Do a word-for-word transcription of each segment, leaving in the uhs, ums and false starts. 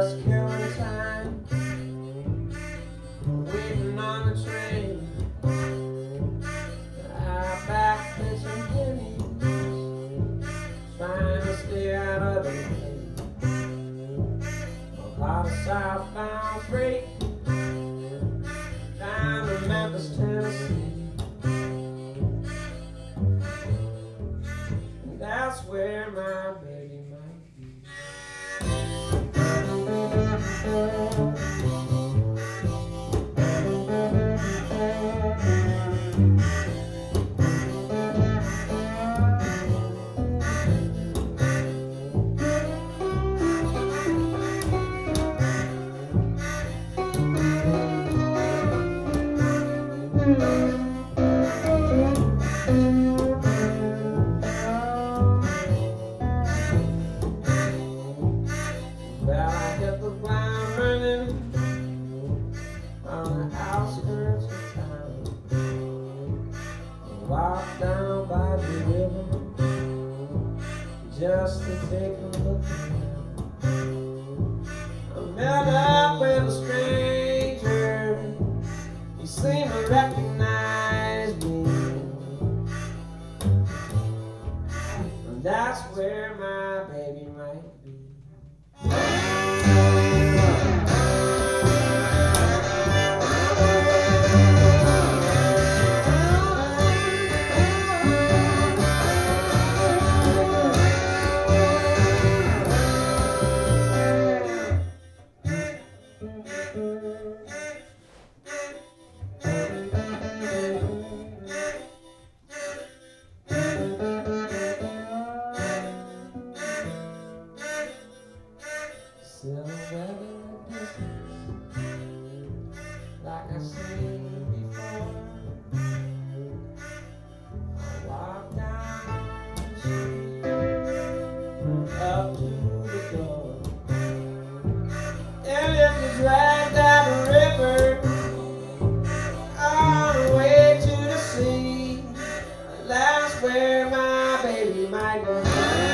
just killing time, waiting on the train. Out back pitching pennies, trying to stay out of the rain. A lot of southbound freight down to Memphis, Tennessee. And that's where my baby might be. Well, I hit the ground running on the outskirts of town. Walked down by the river just to take a look around. I met up with a stranger. He seemed to recognize me. And that's where my baby might be. Silhouette distance, like I've seen before. I walk down the street, up to the door. And if you drag down the river, on the way to the sea, that's where my baby might go.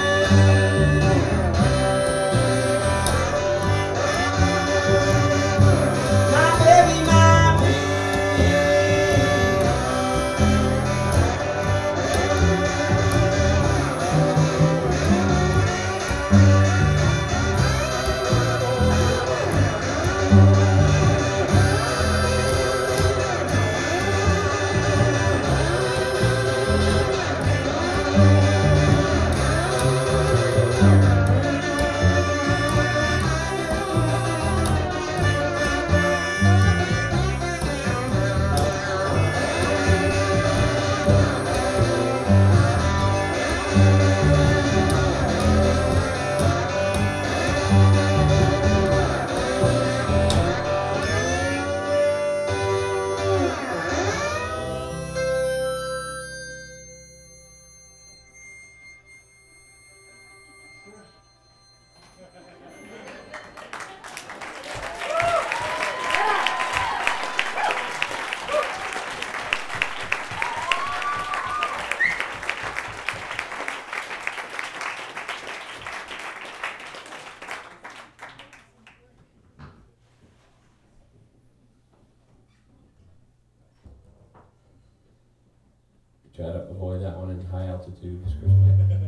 Try to avoid that one in high altitude, Chris.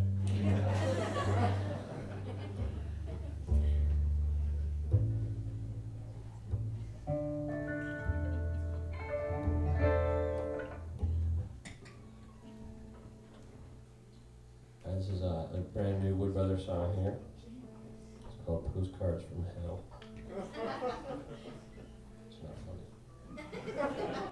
This is a, a brand new Wood Brothers song here. It's called Postcards from Hell. It's not funny.